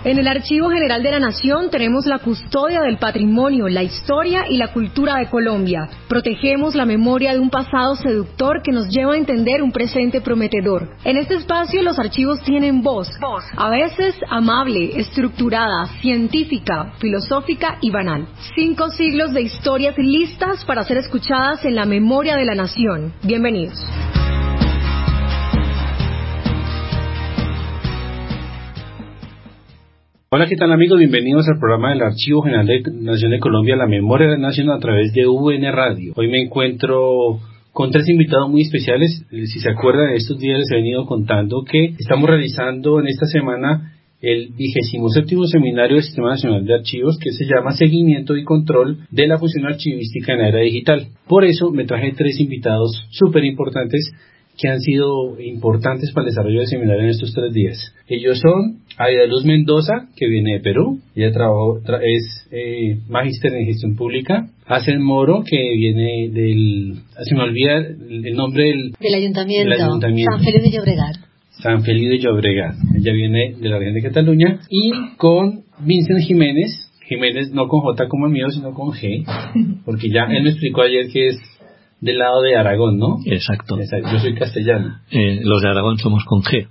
En el Archivo General de la Nación tenemos la custodia del patrimonio, la historia y la cultura de Colombia. Protegemos la memoria de un pasado seductor que nos lleva a entender un presente prometedor. En este espacio los archivos tienen voz, a veces amable, estructurada, científica, filosófica y banal. 5 siglos de historias listas para ser escuchadas en la memoria de la nación. Bienvenidos. Hola, ¿qué tal amigos? Bienvenidos al programa del Archivo General de la Nación de Colombia, la memoria de la nación a través de UN Radio. Hoy me encuentro con 3 invitados muy especiales. Si se acuerdan, de estos días les he venido contando que estamos realizando en esta semana el 27º Seminario del Sistema Nacional de Archivos, que se llama Seguimiento y Control de la Función Archivística en la Era Digital. Por eso me traje 3 invitados súper importantes que han sido importantes para el desarrollo del seminario en estos 3 días. Ellos son Aida Luz Mendoza, que viene de Perú. Ella es magíster en gestión pública. Hacen Moro, que viene se me olvida el nombre del Ayuntamiento. San Feliu de Llobregat. San Feliu de Llobregat. Ella viene de la región de Cataluña. Y con Vincent Jiménez no con J como el mío, sino con G, porque ya él me explicó ayer que es del lado de Aragón, ¿no? Exacto. Yo soy castellano. Los de Aragón somos con G.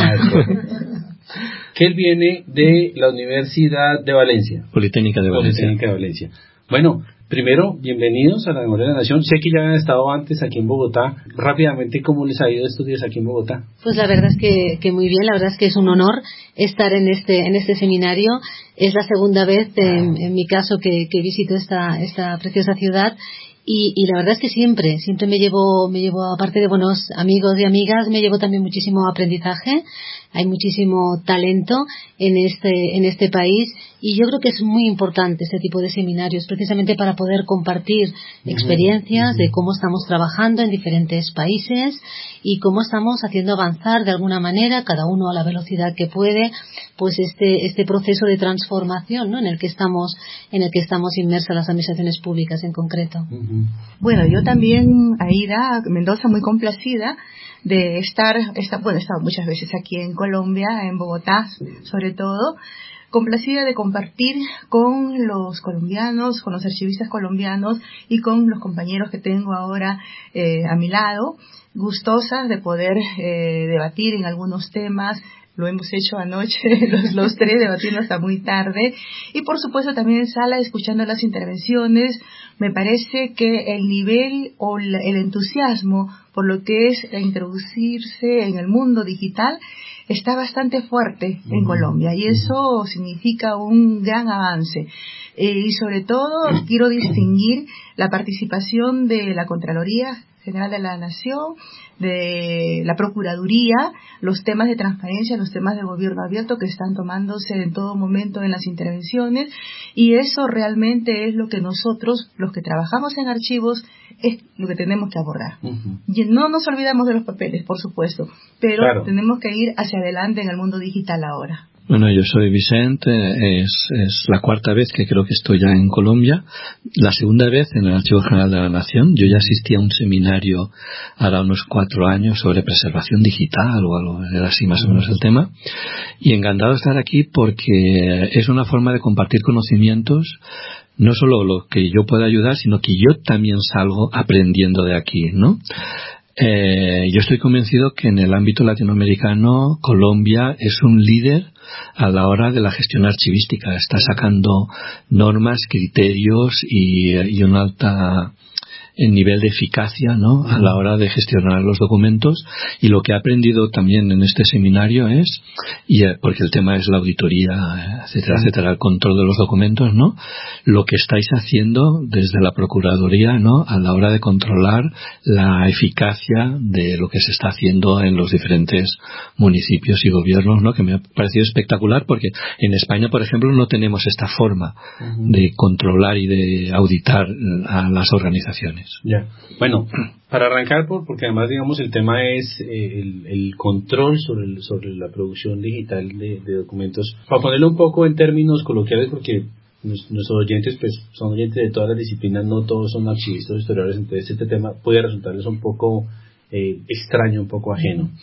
Que él viene de la Universidad de Valencia. Politécnica de Valencia. Bueno, primero, bienvenidos a la Memoria de la Nación. Sé que ya han estado antes aquí en Bogotá. Rápidamente, ¿cómo les ha ido estos días aquí en Bogotá? Pues la verdad es que muy bien. La verdad es que es un honor estar en este seminario. Es la segunda vez, en mi caso, que visito esta preciosa ciudad. Y la verdad es que siempre me llevo, aparte de buenos amigos y amigas, me llevo también muchísimo aprendizaje. Hay muchísimo talento en este país y yo creo que es muy importante este tipo de seminarios precisamente para poder compartir experiencias de cómo estamos trabajando en diferentes países y cómo estamos haciendo avanzar de alguna manera, cada uno a la velocidad que puede, pues este proceso de transformación, ¿no? en el que estamos inmersas las administraciones públicas en concreto. Bueno, yo también, Aida Mendoza, muy complacida de he estado muchas veces aquí en Colombia, en Bogotá sobre todo, complacida de compartir con los colombianos, con los archivistas colombianos y con los compañeros que tengo ahora a mi lado, gustosas de poder debatir en algunos temas. Lo hemos hecho anoche, los 3 debatiendo hasta muy tarde. Y por supuesto también en sala, escuchando las intervenciones. Me parece que el nivel o el entusiasmo por lo que es introducirse en el mundo digital está bastante fuerte en Colombia. Y eso significa un gran avance. Y sobre todo quiero distinguir la participación de la Contraloría General de la Nación, de la Procuraduría, los temas de transparencia, los temas de gobierno abierto que están tomándose en todo momento en las intervenciones, y eso realmente es lo que nosotros, los que trabajamos en archivos, es lo que tenemos que abordar. Y no nos olvidamos de los papeles, por supuesto, pero claro, tenemos que ir hacia adelante en el mundo digital ahora. Bueno, yo soy Vicente, es la 4ª vez que creo que estoy ya en Colombia, la 2ª vez en el Archivo General de la Nación. Yo ya asistí a un seminario hará unos 4 años sobre preservación digital o algo, era así más o menos el tema, y encantado de estar aquí porque es una forma de compartir conocimientos, no solo lo que yo pueda ayudar, sino que yo también salgo aprendiendo de aquí, ¿no? Yo estoy convencido que en el ámbito latinoamericano Colombia es un líder a la hora de la gestión archivística. Está sacando normas, criterios y una alta nivel de eficacia, ¿no? A la hora de gestionar los documentos. Y lo que he aprendido también en este seminario es, porque el tema es la auditoría, etcétera, el control de los documentos, ¿no? Lo que estáis haciendo desde la Procuraduría, ¿no? A la hora de controlar la eficacia de lo que se está haciendo en los diferentes municipios y gobiernos, ¿no? Que me ha parecido espectacular porque en España, por ejemplo, no tenemos esta forma de controlar y de auditar a las organizaciones. Ya. Bueno, para arrancar, porque además, digamos, el tema es el control sobre la producción digital de documentos. Para ponerlo un poco en términos coloquiales, porque nuestros oyentes pues son oyentes de todas las disciplinas, no todos son archivistas o historiadores, entonces este tema puede resultarles un poco extraño, un poco ajeno.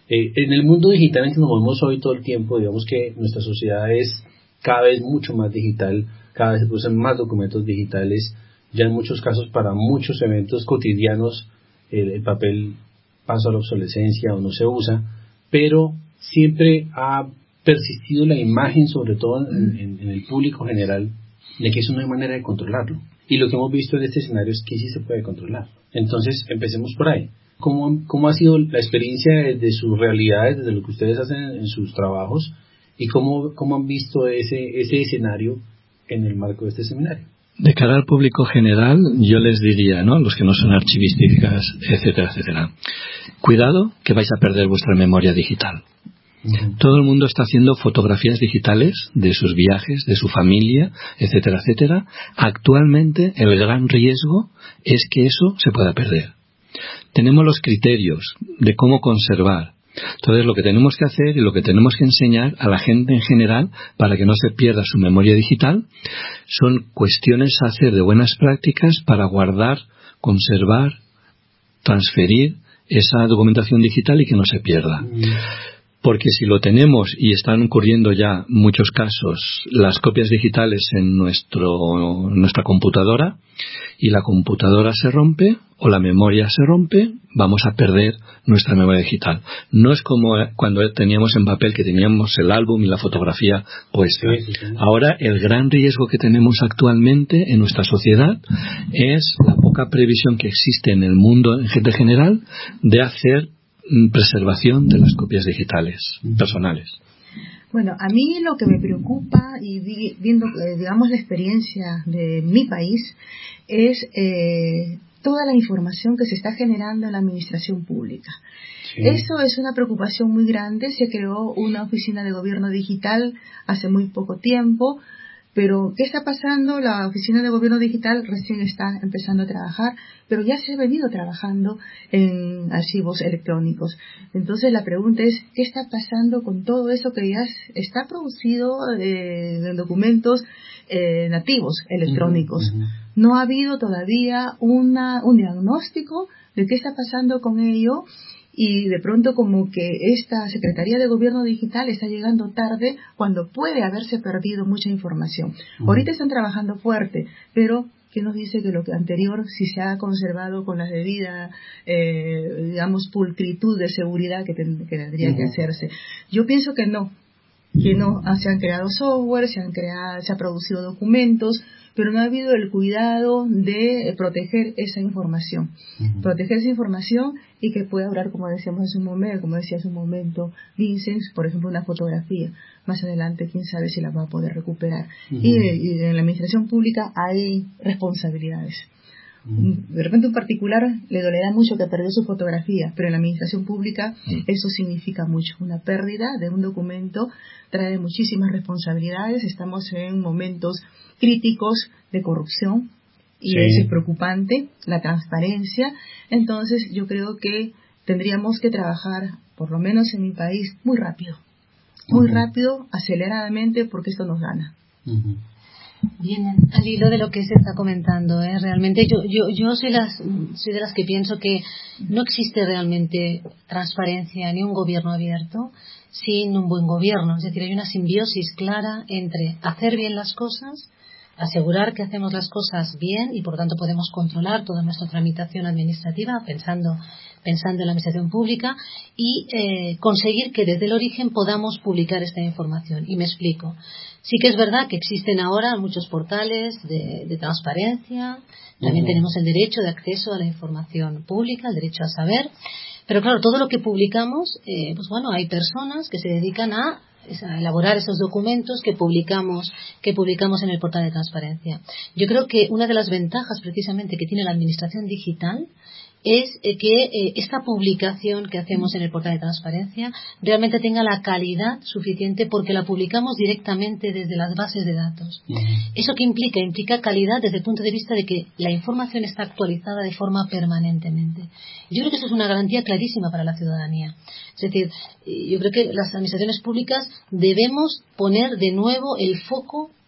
En el mundo digital en que nos movemos hoy todo el tiempo, digamos que nuestra sociedad es cada vez mucho más digital, cada vez se usan más documentos digitales, ya en muchos casos para muchos eventos cotidianos el papel pasa a la obsolescencia o no se usa, pero siempre ha persistido la imagen, sobre todo en el público general, de que eso no hay manera de controlarlo. Y lo que hemos visto en este escenario es que sí se puede controlar. Entonces, empecemos por ahí. ¿Cómo ha sido la experiencia de sus realidades, desde lo que ustedes hacen en sus trabajos, y cómo han visto ese escenario en el marco de este seminario? De cara al público general, yo les diría, ¿no?, los que no son archivísticas, etcétera, etcétera, cuidado que vais a perder vuestra memoria digital. Todo el mundo está haciendo fotografías digitales de sus viajes, de su familia, etcétera, etcétera. Actualmente el gran riesgo es que eso se pueda perder. Tenemos los criterios de cómo conservar. Entonces lo que tenemos que hacer y lo que tenemos que enseñar a la gente en general para que no se pierda su memoria digital son cuestiones a hacer de buenas prácticas para guardar, conservar, transferir esa documentación digital y que no se pierda. Porque si lo tenemos, y están ocurriendo ya muchos casos, las copias digitales en nuestra computadora, y la computadora se rompe o la memoria se rompe, vamos a perder nuestra memoria digital. No es como cuando teníamos en papel, que teníamos el álbum y la fotografía puesta. Sí. Ahora el gran riesgo que tenemos actualmente en nuestra sociedad es la poca previsión que existe en el mundo en gente general de hacer preservación de las copias digitales personales. Bueno, a mí lo que me preocupa, y viendo, digamos, la experiencia de mi país, es toda la información que se está generando en la administración pública. Sí. Eso es una preocupación muy grande. Se creó una oficina de gobierno digital hace muy poco tiempo, pero ¿qué está pasando? La oficina de gobierno digital recién está empezando a trabajar, pero ya se ha venido trabajando en archivos electrónicos. Entonces la pregunta es, ¿qué está pasando con todo eso que ya está producido en documentos nativos electrónicos? No ha habido todavía un diagnóstico de qué está pasando con ello. Y de pronto como que esta Secretaría de Gobierno Digital está llegando tarde cuando puede haberse perdido mucha información. Ahorita están trabajando fuerte, pero ¿qué nos dice que lo que anterior si se ha conservado con la debida, digamos, pulcritud de seguridad que tendría que hacerse? Yo pienso que no, se han creado software, se ha producido documentos, pero no ha habido el cuidado de proteger esa información. Proteger esa información y que pueda durar, como decía hace un momento Vincent, por ejemplo, una fotografía. Más adelante, quién sabe si la va a poder recuperar. Y en la administración pública hay responsabilidades. De repente un particular le dolerá mucho que perdió su fotografía, pero en la administración pública eso significa mucho. Una pérdida de un documento trae muchísimas responsabilidades. Estamos en momentos críticos de corrupción y eso es preocupante, la transparencia. Entonces yo creo que tendríamos que trabajar, por lo menos en mi país, muy rápido, aceleradamente, porque esto nos gana. Bien, al hilo de lo que se está comentando, realmente yo soy de las que pienso que no existe realmente transparencia ni un gobierno abierto sin un buen gobierno. Es decir, hay una simbiosis clara entre hacer bien las cosas, asegurar que hacemos las cosas bien y por lo tanto podemos controlar toda nuestra tramitación administrativa pensando en la administración pública y conseguir que desde el origen podamos publicar esta información. Y me explico. Sí que es verdad que existen ahora muchos portales de transparencia, también tenemos el derecho de acceso a la información pública, el derecho a saber, pero claro, todo lo que publicamos, hay personas que se dedican a elaborar esos documentos que publicamos en el portal de transparencia. Yo creo que una de las ventajas precisamente que tiene la administración digital es que esta publicación que hacemos en el portal de transparencia realmente tenga la calidad suficiente porque la publicamos directamente desde las bases de datos. ¿Eso qué implica? Implica calidad desde el punto de vista de que la información está actualizada de forma permanentemente. Yo creo que eso es una garantía clarísima para la ciudadanía. Es decir, yo creo que las administraciones públicas debemos poner de nuevo el foco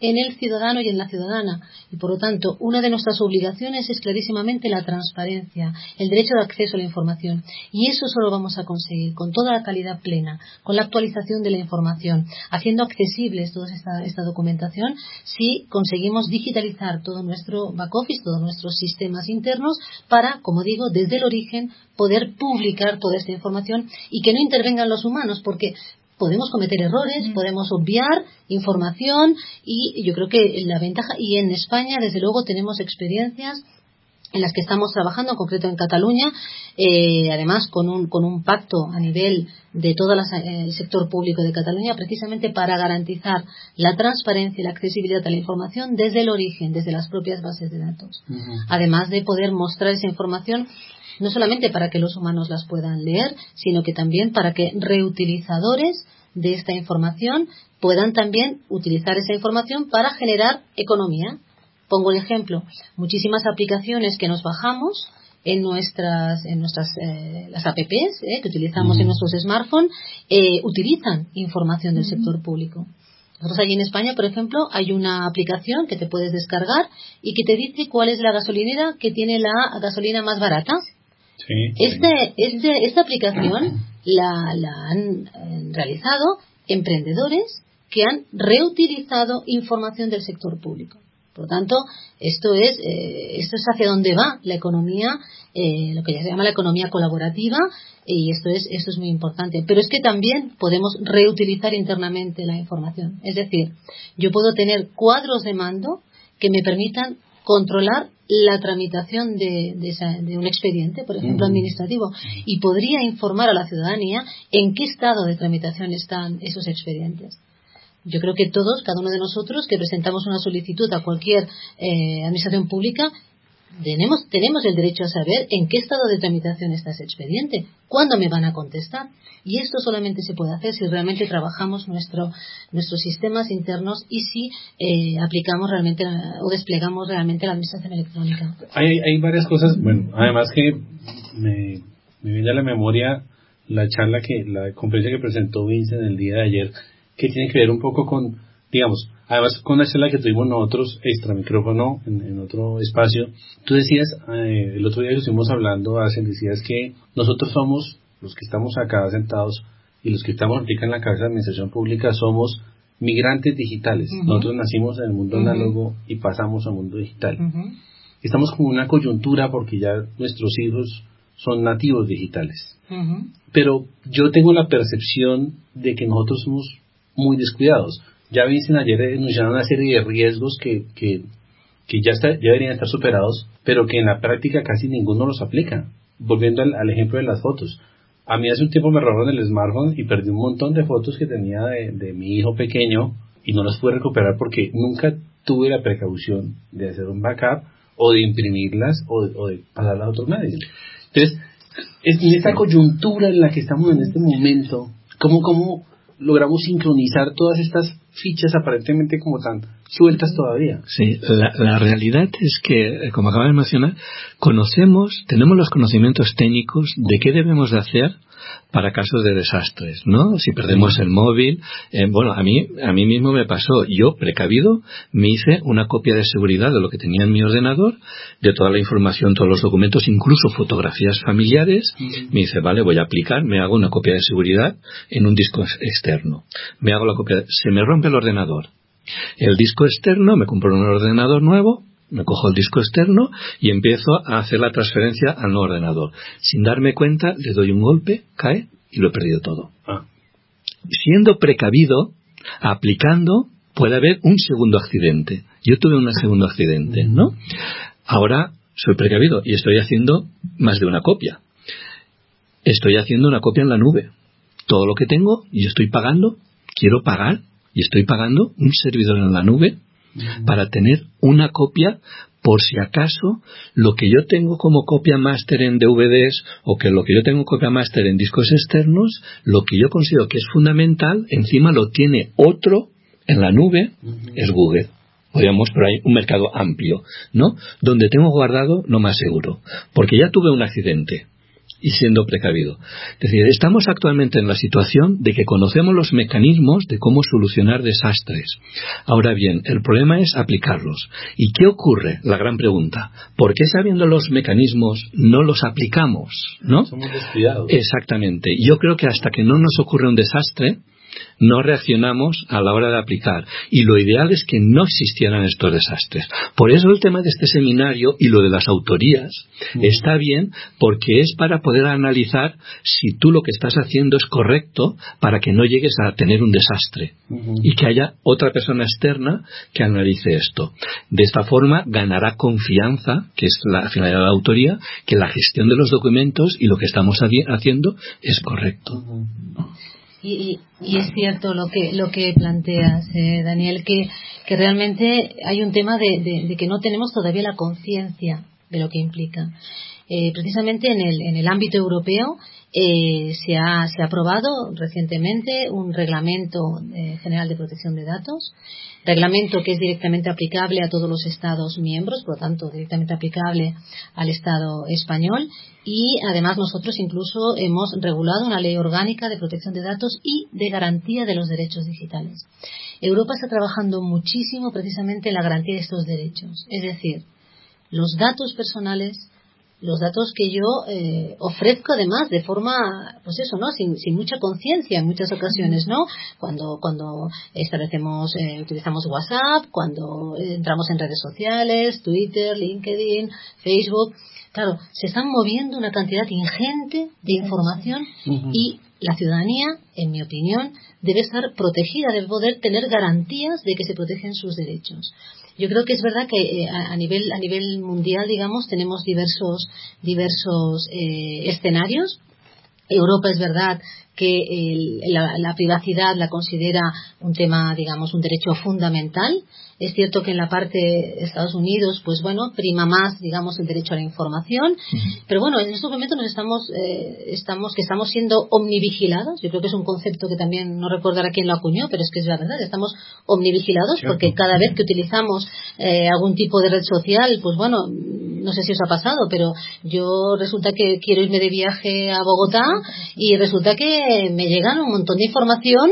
en el ciudadano y en la ciudadana. Y por lo tanto, una de nuestras obligaciones es clarísimamente la transparencia, el derecho de acceso a la información. Y eso solo vamos a conseguir con toda la calidad plena, con la actualización de la información, haciendo accesibles toda esta documentación, si conseguimos digitalizar todo nuestro back office, todos nuestros sistemas internos, para, como digo, desde el origen poder publicar toda esta información y que no intervengan los humanos, porque podemos cometer errores, podemos obviar información, y yo creo que la ventaja, y en España desde luego tenemos experiencias en las que estamos trabajando, en concreto en Cataluña, además con un pacto a nivel de todo el sector público de Cataluña, precisamente para garantizar la transparencia y la accesibilidad a la información desde el origen, desde las propias bases de datos. Además de poder mostrar esa información no solamente para que los humanos las puedan leer, sino que también para que reutilizadores de esta información puedan también utilizar esa información para generar economía. Pongo un ejemplo: muchísimas aplicaciones que nos bajamos en las apps que utilizamos en nuestros smartphones utilizan información del sector público. Nosotros allí en España, por ejemplo, hay una aplicación que te puedes descargar y que te dice cuál es la gasolinera que tiene la gasolina más barata. Sí. Esta aplicación la han realizado emprendedores que han reutilizado información del sector público. Por lo tanto, esto es hacia donde va la economía, lo que ya se llama la economía colaborativa, y esto es muy importante. Pero es que también podemos reutilizar internamente la información. Es decir, yo puedo tener cuadros de mando que me permitan controlar la tramitación de un expediente, por ejemplo, administrativo, y podría informar a la ciudadanía en qué estado de tramitación están esos expedientes. Yo creo que todos, cada uno de nosotros que presentamos una solicitud a cualquier administración pública, tenemos el derecho a saber en qué estado de tramitación está ese expediente, cuándo me van a contestar. Y esto solamente se puede hacer si realmente trabajamos nuestros sistemas internos y si aplicamos realmente o desplegamos realmente la administración electrónica. Hay varias cosas. Bueno, además que me viene a la memoria la conferencia que presentó Vince en el día de ayer, que tiene que ver un poco con, digamos, además con la charla que tuvimos nosotros extra micrófono en otro espacio. Tú decías, el otro día que estuvimos hablando, decías que nosotros somos, los que estamos acá sentados y los que estamos ahorita en la Casa de Administración Pública, somos migrantes digitales. Nosotros nacimos en el mundo análogo y pasamos al mundo digital. Estamos con una coyuntura porque ya nuestros hijos son nativos digitales. Pero yo tengo la percepción de que nosotros somos muy descuidados. Ya viste, ayer enunciaron una serie de riesgos que ya deberían estar superados, pero que en la práctica casi ninguno los aplica. Volviendo al ejemplo de las fotos. A mí hace un tiempo me robaron el smartphone y perdí un montón de fotos que tenía de mi hijo pequeño y no las pude recuperar porque nunca tuve la precaución de hacer un backup o de imprimirlas o de pasarlas a otros medios. Entonces, en esta coyuntura en la que estamos en este momento, ¿cómo logramos sincronizar todas estas fichas aparentemente como tan sueltas todavía? Sí, la realidad es que, como acabas de mencionar, tenemos los conocimientos técnicos de qué debemos de hacer para casos de desastres, ¿no? Si perdemos el móvil, a mí mismo me pasó, yo precavido me hice una copia de seguridad de lo que tenía en mi ordenador, de toda la información, todos los documentos, incluso fotografías familiares. Me dice, vale, voy a aplicar, me hago una copia de seguridad en un disco externo. Me hago la copia, se me rompe el ordenador. El disco externo, me compro un ordenador nuevo, me cojo el disco externo y empiezo a hacer la transferencia al nuevo ordenador. Sin darme cuenta, le doy un golpe, cae y lo he perdido todo. Siendo precavido, aplicando, puede haber un segundo accidente. Yo tuve un segundo accidente, ¿no? Ahora soy precavido y estoy haciendo más de una copia. Estoy haciendo una copia en la nube. Todo lo que tengo, y estoy pagando, quiero pagar, y estoy pagando un servidor en la nube para tener una copia por si acaso lo que yo tengo como copia máster en DVDs o que lo que yo tengo copia máster en discos externos, lo que yo considero que es fundamental, encima lo tiene otro en la nube, es Google. Podríamos, pero hay un mercado amplio, ¿no? Donde tengo guardado lo más seguro. Porque ya tuve un accidente. y siendo precavido. Es decir, estamos actualmente en la situación de que conocemos los mecanismos de cómo solucionar desastres. Ahora bien, el problema es aplicarlos. ¿Y qué ocurre? La gran pregunta. ¿Por qué sabiendo los mecanismos no los aplicamos? ¿No? Somos descuidados. Exactamente. Yo creo que hasta que no nos ocurre un desastre, no reaccionamos a la hora de aplicar, y lo ideal es que no existieran estos desastres. Por eso el tema de este seminario y lo de las autorías está bien, porque es para poder analizar si tú lo que estás haciendo es correcto para que no llegues a tener un desastre y que haya otra persona externa que analice esto. De esta forma ganará confianza, que es la finalidad de la autoría, que la gestión de los documentos y lo que estamos haciendo es correcto. Y es cierto lo que planteas, Daniel, que realmente hay un tema de que no tenemos todavía la conciencia de lo que implica. Precisamente en el ámbito europeo se ha aprobado recientemente un reglamento general de protección de datos, reglamento que es directamente aplicable a todos los Estados miembros, por lo tanto directamente aplicable al Estado español, y además nosotros incluso hemos regulado una ley orgánica de protección de datos y de garantía de los derechos digitales. Europa está trabajando muchísimo precisamente en la garantía de estos derechos, es decir, los datos personales, los datos que yo ofrezco además de forma, pues eso, ¿no? Sin mucha conciencia en muchas ocasiones, ¿no? Cuando utilizamos WhatsApp, cuando entramos en redes sociales, Twitter, LinkedIn, Facebook, claro, se están moviendo una cantidad ingente de información y la ciudadanía, en mi opinión, debe estar protegida, debe poder tener garantías de que se protegen sus derechos. Yo creo que es verdad que a nivel mundial, digamos, tenemos diversos escenarios. Europa es verdad que la privacidad la considera un tema, digamos, un derecho fundamental. Es cierto que en la parte de Estados Unidos, pues bueno, prima más, digamos, el derecho a la información. Pero bueno, en estos momentos estamos siendo omnivigilados. Yo creo que es un concepto que también no recuerdo a quién lo acuñó, pero es que es la verdad. Estamos omnivigilados porque cada vez que utilizamos algún tipo de red social, pues bueno, no sé si os ha pasado, pero yo resulta que quiero irme de viaje a Bogotá y resulta que me llegan un montón de información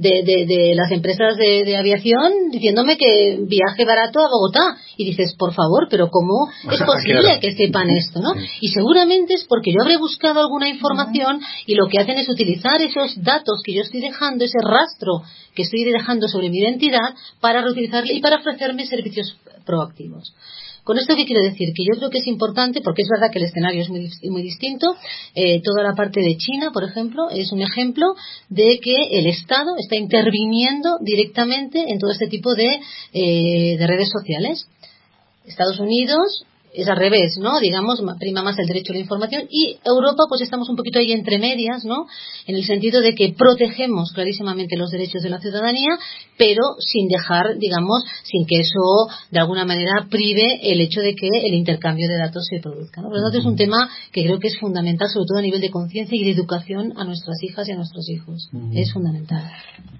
de las empresas de aviación diciéndome que viaje barato a Bogotá, y dices, por favor, pero ¿cómo es posible que sepan esto, no? Y seguramente es porque yo habré buscado alguna información y lo que hacen es utilizar esos datos que yo estoy dejando, ese rastro que estoy dejando sobre mi identidad, para reutilizarle y para ofrecerme servicios proactivos. Con esto, ¿qué quiero decir? Que yo creo que es importante, porque es verdad que el escenario es muy distinto. Toda la parte de China, por ejemplo, es un ejemplo de que el Estado está interviniendo directamente en todo este tipo de redes sociales. Estados Unidos es al revés, ¿no? Digamos, prima más el derecho a la información, y Europa, pues estamos un poquito ahí entre medias, ¿no? En el sentido de que protegemos clarísimamente los derechos de la ciudadanía, pero sin dejar, digamos, sin que eso de alguna manera prive el hecho de que el intercambio de datos se produzca, ¿no? Por lo tanto, es un tema que creo que es fundamental, sobre todo a nivel de conciencia y de educación a nuestras hijas y a nuestros hijos. Es fundamental.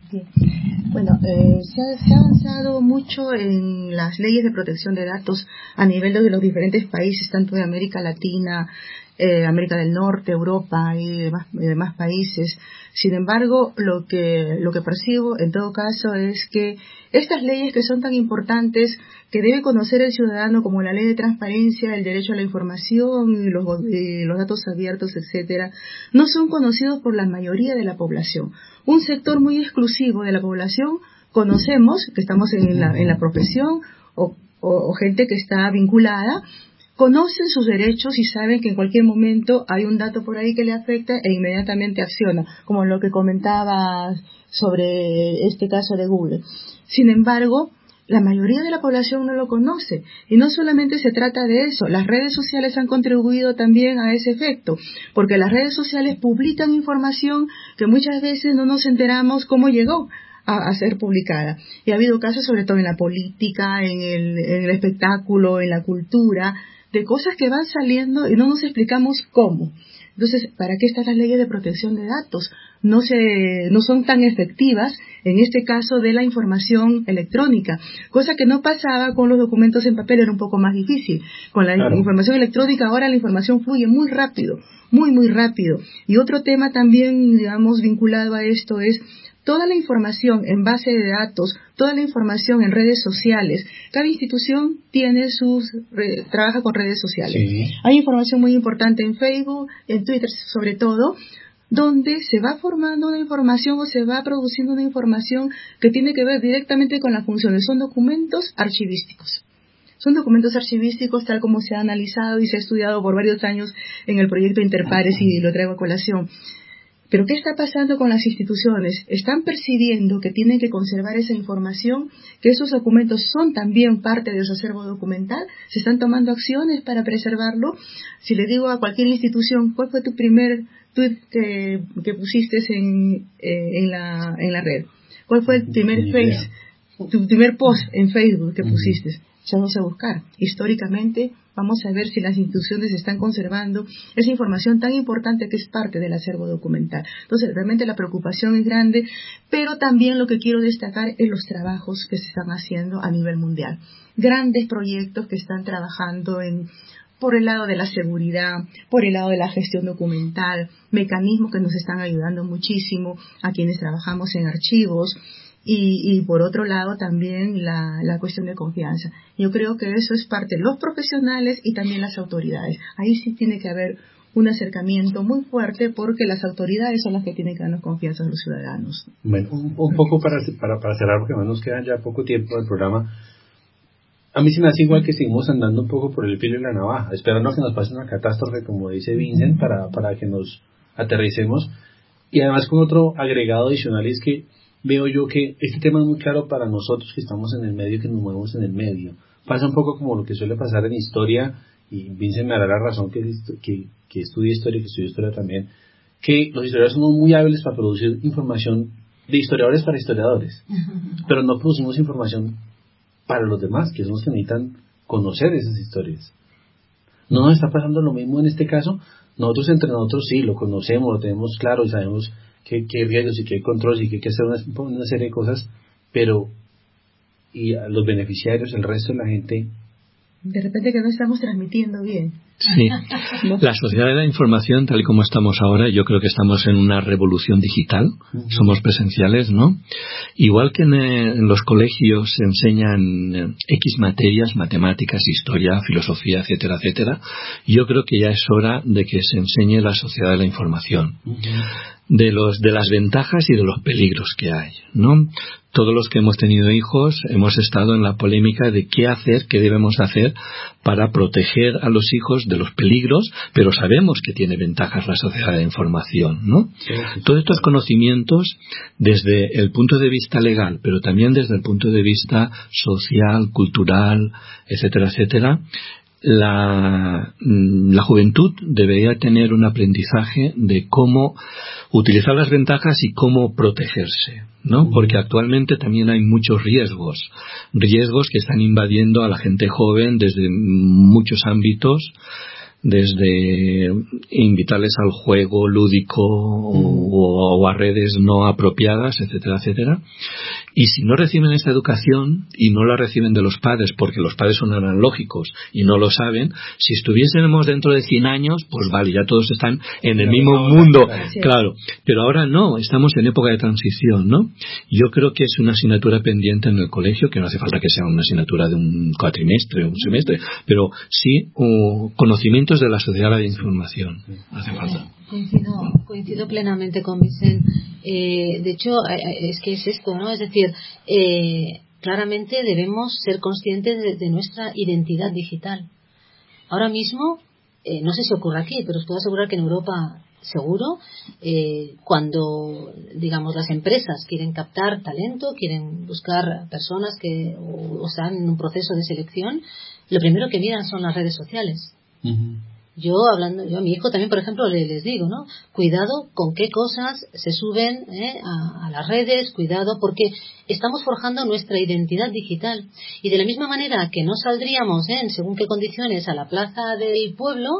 Bueno, se ha avanzado mucho en las leyes de protección de datos a nivel de los diferentes países, tanto de América Latina, América del Norte, Europa y demás países. Sin embargo, lo que percibo en todo caso es que estas leyes que son tan importantes, que debe conocer el ciudadano, como la ley de transparencia, el derecho a la información y los datos abiertos, etcétera, no son conocidos por la mayoría de la población. Un sector muy exclusivo de la población conocemos, que estamos en la profesión o gente que está vinculada, conocen sus derechos y saben que en cualquier momento hay un dato por ahí que le afecta e inmediatamente acciona, como lo que comentaba sobre este caso de Google. Sin embargo, la mayoría de la población no lo conoce, y no solamente se trata de eso. Las redes sociales han contribuido también a ese efecto, porque las redes sociales publican información que muchas veces no nos enteramos cómo llegó a ser publicada. Y ha habido casos, sobre todo en la política, en el espectáculo, en la cultura, de cosas que van saliendo y no nos explicamos cómo. Entonces, ¿para qué están las leyes de protección de datos? No son tan efectivas en este caso de la información electrónica, cosa que no pasaba con los documentos en papel, era un poco más difícil. Con la información electrónica ahora la información fluye muy rápido, muy rápido. Y otro tema también, digamos, vinculado a esto es toda la información en base de datos, toda la información en redes sociales. Cada institución tiene trabaja con redes sociales. Sí. Hay información muy importante en Facebook, en Twitter sobre todo, donde se va formando una información o se va produciendo una información que tiene que ver directamente con las funciones. Son documentos archivísticos. Son documentos archivísticos tal como se ha analizado y se ha estudiado por varios años en el proyecto Interpares y lo traigo a colación. Pero ¿qué está pasando con las instituciones? Están percibiendo que tienen que conservar esa información, que esos documentos son también parte de su acervo documental, se están tomando acciones para preservarlo. Si le digo a cualquier institución, ¿cuál fue tu primer tweet que pusiste en la red? ¿Cuál fue el tu primer post en Facebook que pusiste? Ya no sé buscar. Históricamente, vamos a ver si las instituciones están conservando esa información tan importante que es parte del acervo documental. Entonces, realmente la preocupación es grande, pero también lo que quiero destacar es los trabajos que se están haciendo a nivel mundial. Grandes proyectos que están trabajando por el lado de la seguridad, por el lado de la gestión documental, mecanismos que nos están ayudando muchísimo a quienes trabajamos en archivos. Y por otro lado también la cuestión de confianza. Yo creo que eso es parte de los profesionales y también las autoridades. Ahí sí tiene que haber un acercamiento muy fuerte porque las autoridades son las que tienen que darnos confianza a los ciudadanos. Bueno, un poco para cerrar, porque nos queda ya poco tiempo del programa. A mí se me hace igual que seguimos andando un poco por el filo de la navaja, esperando que nos pase una catástrofe, como dice Vincent, para que nos aterricemos. Y además con otro agregado adicional es que veo yo que este tema es muy claro para nosotros que estamos en el medio, que nos movemos en el medio. Pasa un poco como lo que suele pasar en historia, y Vincent me dará la razón que estudie historia, que estudia historia también, que los historiadores somos muy hábiles para producir información de historiadores para historiadores, pero no producimos información para los demás, que son los que necesitan conocer esas historias. ¿No nos está pasando lo mismo en este caso? Nosotros entre nosotros sí, lo conocemos, lo tenemos claro y sabemos que hay riesgos y que hay controles y que hay que hacer una serie de cosas, pero y a los beneficiarios, el resto de la gente, de repente que no estamos transmitiendo bien. Sí, la sociedad de la información, tal y como estamos ahora, yo creo que estamos en una revolución digital, somos presenciales, ¿no? Igual que en los colegios se enseñan X materias, matemáticas, historia, filosofía, etcétera, etcétera, yo creo que ya es hora de que se enseñe la sociedad de la información. De las ventajas y de los peligros que hay, ¿no? Todos los que hemos tenido hijos hemos estado en la polémica de qué hacer, qué debemos hacer para proteger a los hijos de los peligros, pero sabemos que tiene ventajas la sociedad de la información, ¿no? Sí. Todos estos conocimientos desde el punto de vista legal, pero también desde el punto de vista social, cultural, etcétera, etcétera. La juventud debería tener un aprendizaje de cómo utilizar las ventajas y cómo protegerse, ¿no? Porque actualmente también hay muchos riesgos que están invadiendo a la gente joven desde muchos ámbitos, desde invitarles al juego lúdico o a redes no apropiadas, etcétera, etcétera. Y si no reciben esta educación y no la reciben de los padres, porque los padres son analógicos y no lo saben, si estuviésemos dentro de 100 años, pues vale, ya todos están en el mismo mundo, claro. Pero ahora no, estamos en época de transición, ¿no? Yo creo que es una asignatura pendiente en el colegio, que no hace falta que sea una asignatura de un cuatrimestre o un semestre, pero sí conocimientos de la sociedad de la información. Hace falta. Coincido plenamente con Vicente. De hecho, es que es esto, ¿no? Es decir, claramente debemos ser conscientes de nuestra identidad digital. Ahora mismo, no sé si ocurre aquí, pero os puedo asegurar que en Europa, seguro, cuando, digamos, las empresas quieren captar talento, quieren buscar personas que o están en un proceso de selección, lo primero que miran son las redes sociales. Yo a mi hijo también, por ejemplo, les digo, ¿no? Cuidado con qué cosas se suben a las redes, cuidado, porque estamos forjando nuestra identidad digital. Y de la misma manera que no saldríamos en según qué condiciones a la plaza del pueblo,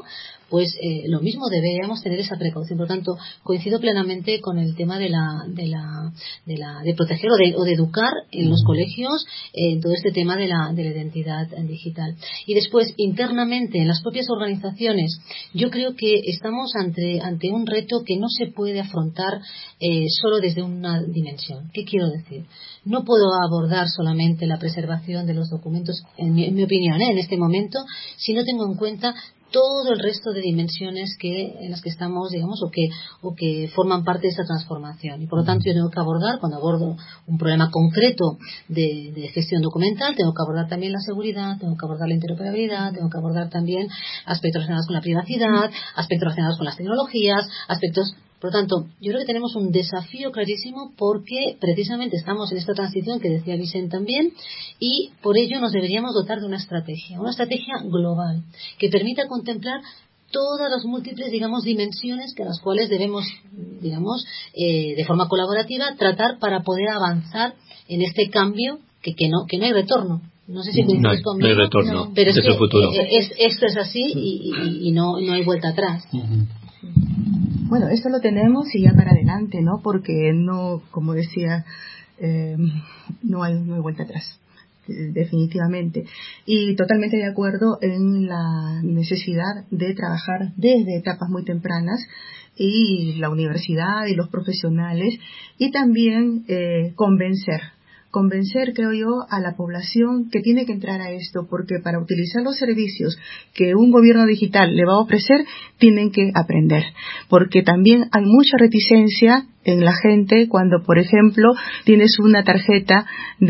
pues lo mismo deberíamos tener esa precaución. Por lo tanto, coincido plenamente con el tema de proteger o de educar en los colegios en todo este tema de la identidad digital. Y después, internamente, en las propias organizaciones, yo creo que estamos ante un reto que no se puede afrontar solo desde una dimensión. ¿Qué quiero decir? No puedo abordar solamente la preservación de los documentos, en mi opinión, en este momento, si no tengo en cuenta todo el resto de dimensiones en las que estamos, digamos, o que forman parte de esta transformación. Y por lo tanto yo tengo que abordar, cuando abordo un problema concreto de gestión documental, tengo que abordar también la seguridad, tengo que abordar la interoperabilidad, tengo que abordar también aspectos relacionados con la privacidad, aspectos relacionados con las tecnologías, aspectos. Por lo tanto, yo creo que tenemos un desafío clarísimo porque precisamente estamos en esta transición que decía Vicente también, y por ello nos deberíamos dotar de una estrategia global que permita contemplar todas las múltiples, digamos, dimensiones que a las cuales debemos, digamos, de forma colaborativa tratar para poder avanzar en este cambio que no hay retorno. No sé si coincides conmigo. No hay retorno, pero es el futuro. Esto es así y no hay vuelta atrás. Bueno, esto lo tenemos y ya para adelante, ¿no? Porque no, como decía, no hay vuelta atrás, definitivamente. Y totalmente de acuerdo en la necesidad de trabajar desde etapas muy tempranas, y la universidad y los profesionales, y también convencer, creo yo, a la población que tiene que entrar a esto, porque para utilizar los servicios que un gobierno digital le va a ofrecer, tienen que aprender, porque también hay mucha reticencia en la gente cuando, por ejemplo, tienes una tarjeta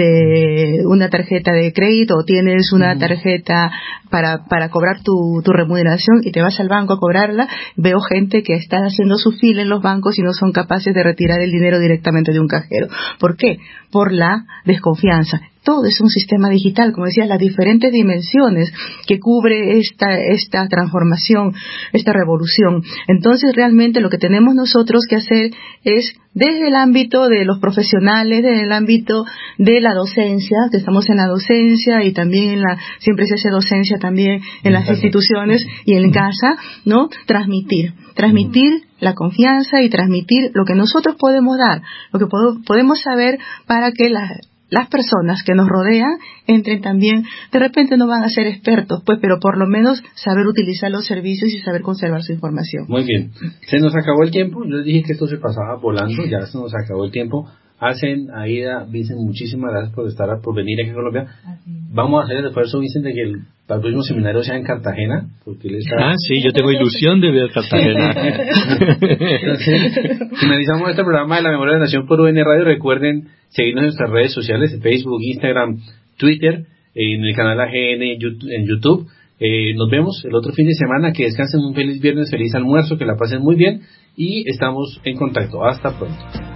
de crédito o tienes una tarjeta para cobrar tu remuneración y te vas al banco a cobrarla. Veo gente que está haciendo su fila en los bancos y no son capaces de retirar el dinero directamente de un cajero. ¿Por qué? Por la desconfianza. Todo es un sistema digital, como decía, las diferentes dimensiones que cubre esta transformación, esta revolución. Entonces, realmente lo que tenemos nosotros que hacer es, desde el ámbito de los profesionales, desde el ámbito de la docencia, que estamos en la docencia y también siempre se hace docencia también en las instituciones y en casa, ¿no? Transmitir la confianza y transmitir lo que nosotros podemos dar, lo que podemos saber para que las personas que nos rodean entren también. De repente no van a ser expertos, pues, pero por lo menos saber utilizar los servicios y saber conservar su información. Muy bien. Se nos acabó el tiempo. Yo les dije que esto se pasaba volando. Ya se nos acabó el tiempo. Aida, Vicente, muchísimas gracias por venir aquí a Colombia. Vamos a hacer el esfuerzo, Vicente, de que el próximo seminario sea en Cartagena, porque él está... sí, yo tengo ilusión de ver Cartagena. Entonces, finalizamos este programa de La Memoria de la Nación por UN Radio. Recuerden seguirnos en nuestras redes sociales, Facebook, Instagram, Twitter, en el canal AGN en YouTube. Nos vemos el otro fin de semana. Que descansen un feliz viernes, feliz almuerzo, que la pasen muy bien y estamos en contacto. Hasta pronto.